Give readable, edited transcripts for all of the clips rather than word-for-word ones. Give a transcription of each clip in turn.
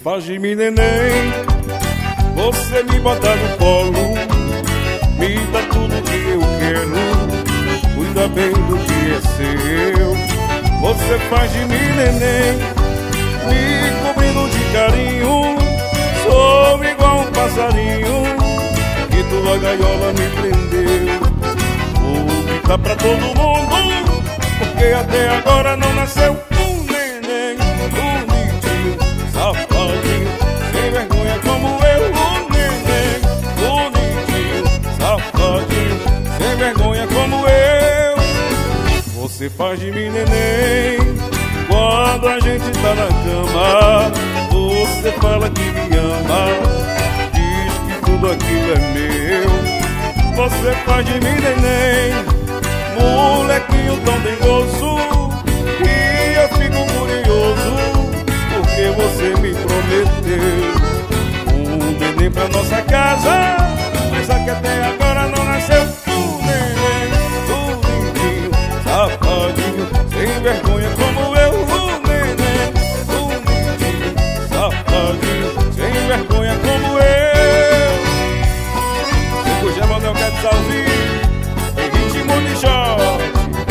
faz de mim neném, você me bota no colo, me dá tudo que eu quero, cuida bem do que é seu. Você faz de mim neném, me cobrindo de carinho, sou igual um passarinho que tua gaiola me prendeu. Vou gritar pra todo mundo, porque até agora não nasceu um neném bonitinho, safadinho, sem vergonha como eu. Um neném bonitinho, safadinho, sem vergonha como eu. Você faz de mim neném, quando a gente tá na cama, você fala que me ama, diz que tudo aquilo é meu. Você faz de mim neném, molequinho tão dengoso, que eu fico curioso, porque você me prometeu um neném pra nossa casa, mas aqui até agora não nasceu um neném bonitinho, safadinho, sem vergonha como eu. Um neném bonitinho, safadinho, sem vergonha como eu. Hoje é Manuel Quetzalzinho, em ritmo de shot.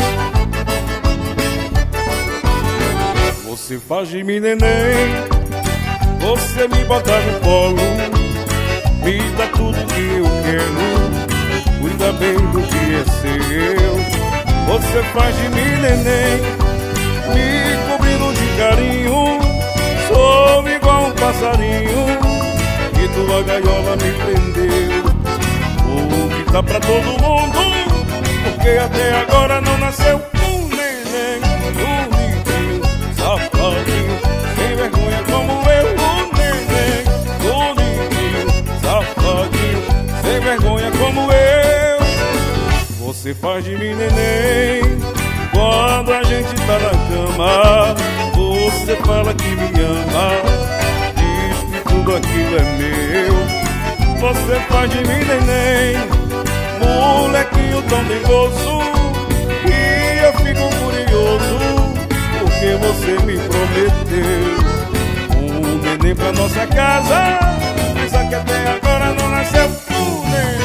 Você faz de mim neném, você me bota no colo, me dá tudo que eu quero, cuida bem do que é seu. Você faz de mim neném, me cobrindo de carinho, sou igual um passarinho que tua gaiola me prendeu. Vou gritar pra todo mundo, porque até agora não nasceu um neném bonitinho, safadinho, sem vergonha como eu. Um neném bonitinho, safadinho, sem vergonha como eu. Você faz de mim neném, quando a gente tá na cama, você fala que me ama, diz que tudo aquilo é meu. Você faz de mim neném, molequinho tão dengoso, e eu fico curioso, porque você me prometeu um neném pra nossa casa, mas aqui até agora não nasceu um neném